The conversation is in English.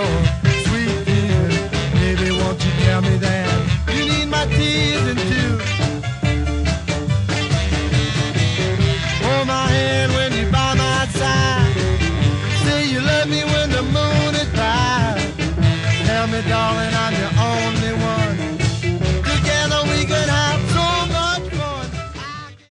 sweet feeling. Baby, won't you tell me that you need my teasing too? Hold my hand when you're by my side. Say you love me when the moon is bright. Tell me, darling,